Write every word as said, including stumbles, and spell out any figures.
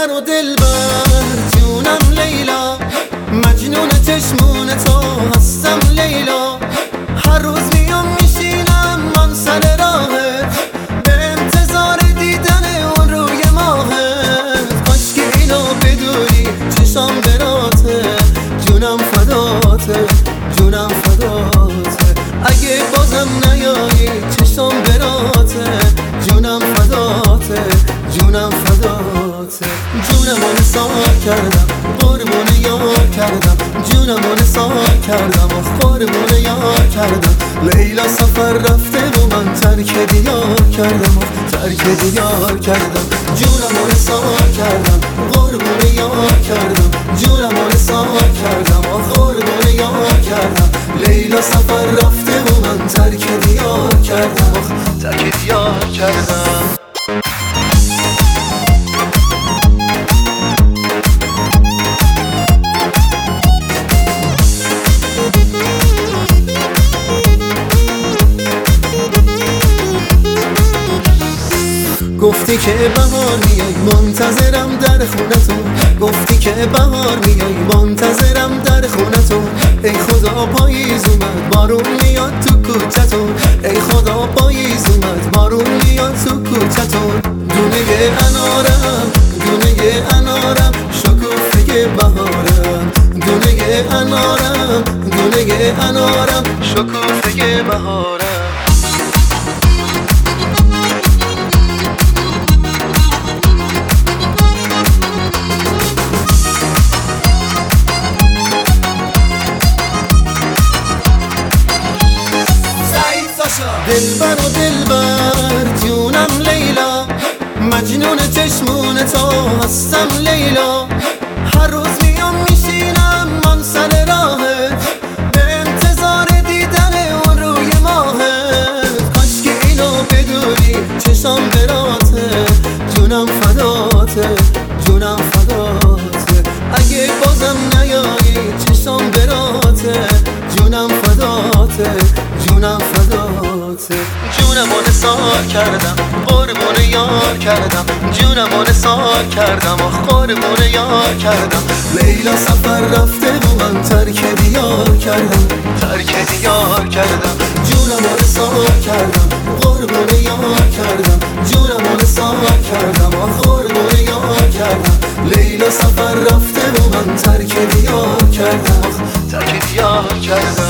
دلبر و دلبر جونم لیلا، مجنون چشمون تو هستم لیلا. هر روز میام میشینم من سر راهت، به انتظار دیدن اون روی ماهت. کاش که اینو بدونی چشام براته، جونم فداته جونم فداته. اگه بازم نیایی چشام براته، جونم فداته جونم فداته. جونمو نثار کردم قربون یار کردم، جونمو نثار کردم و قربون یار کردم. لیلا سفر رفته و من ترک دیار کردم و ترک دیار کردم. جونمو نثار کردم قربون یار کردم، جونمو نثار کردم و قربون یار کردم. لیلا سفر رفته و من ترک دیار کردم و ترک دیار کردم. گفتی که بهار میای منتظرم در خونتون، گفتی که بهار میای منتظرم در خونتون. ای خدا پاییز اومد بارون میاد تو کوچتون، ای خدا پاییز اومد بارون میاد تو کوچتون. دونه انارم دونه انارم شکوفه بهارم، دونه انارم دونه انارم شکوفه بهارم. دلبر و دلبر جونم لیلا، مجنون چشمون تو هستم لیلا. هر روز میام میشینم من سر راهت، به انتظار دیدن اون روی ماهت. کاش که اینو بدونی چشام براته، جونم فداته جونم فداته. اگه بازم نیایی چشام براته، جونم فداته جونم فداته. جونمو نثار کردم قربون یار کردم، جونمو نثار کردم و قربون یار کردم. لیلا سفر رفته و من ترک دیار کردم ترک دیار کردم. جونمو نثار کردم قربون یار کردم، جونمو نثار کردم و قربون یار کردم. لیلا سفر رفته و من ترک دیار کردم ترک دیار کردم.